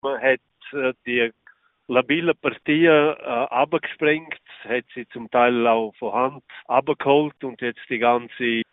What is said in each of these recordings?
Man hat die labile Partien abgesprengt, hat sie zum Teil auch von Hand abgeholt und jetzt die ganze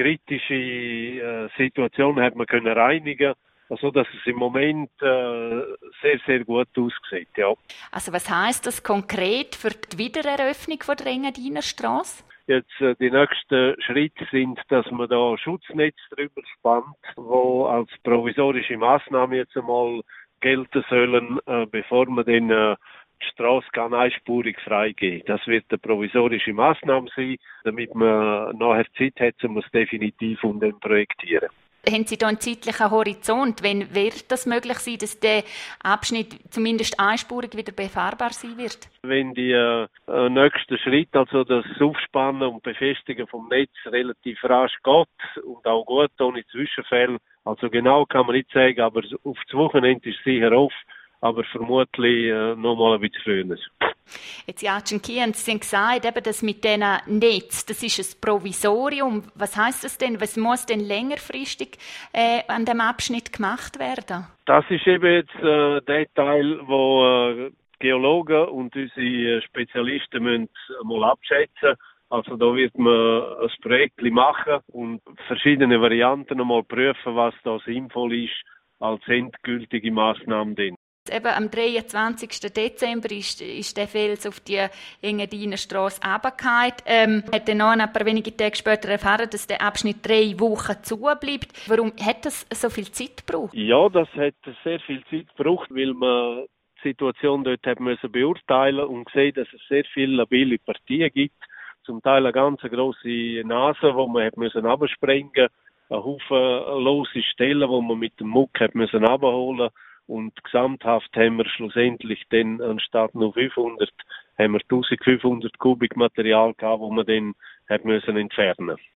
kritische Situation hat man können reinigen, also dass es im Moment sehr, sehr gut aussieht, ja. Also was heisst das konkret für die Wiedereröffnung von der Engadiner Strasse? Jetzt die nächsten Schritte sind, dass man da Schutznetz drüber spannt, wo als provisorische Maßnahme jetzt einmal gelten sollen, bevor man dann die Strasse kann einspurig freigeben. Das wird eine provisorische Maßnahme sein, damit man nachher Zeit hat, um es definitiv projektieren. Haben Sie da einen zeitlichen Horizont? Wann wird das möglich sein, dass der Abschnitt zumindest einspurig wieder befahrbar sein wird? Wenn die nächsten Schritt, also das Aufspannen und Befestigen vom Netz relativ rasch geht und auch gut, ohne Zwischenfälle, also genau kann man nicht sagen, aber auf das Wochenende ist sicher auf, aber vermutlich noch mal ein bisschen früher. Jetzt, Jatschen Kian, Sie haben gesagt, eben das mit diesen Netz, das ist ein Provisorium. Was heisst das denn? Was muss denn längerfristig an dem Abschnitt gemacht werden? Das ist eben jetzt der Teil, wo Geologen und unsere Spezialisten müssen mal abschätzen. Also da wird man ein Projekt machen und verschiedene Varianten einmal prüfen, was da sinnvoll ist als endgültige Maßnahme denn. Eben am 23. Dezember ist der Fels auf die Engadiner Strasse runtergefallen. Hat dann noch ein paar wenige Tage später erfahren, dass der Abschnitt 3 Wochen zu bleibt. Warum hat das so viel Zeit gebraucht? Ja, das hat sehr viel Zeit gebraucht, weil man die Situation dort hat müssen beurteilen und gesehen, dass es sehr viele labile Partien gibt. Zum Teil eine ganz grosse Nase, wo man hat müssen absprengen, ein Haufen lose Stellen, wo man mit dem Muck hat müssen abholen. Und gesamthaft haben wir schlussendlich dann anstatt nur 500, haben wir 1500 Kubik Material gehabt, wo man dann hat müssen entfernen.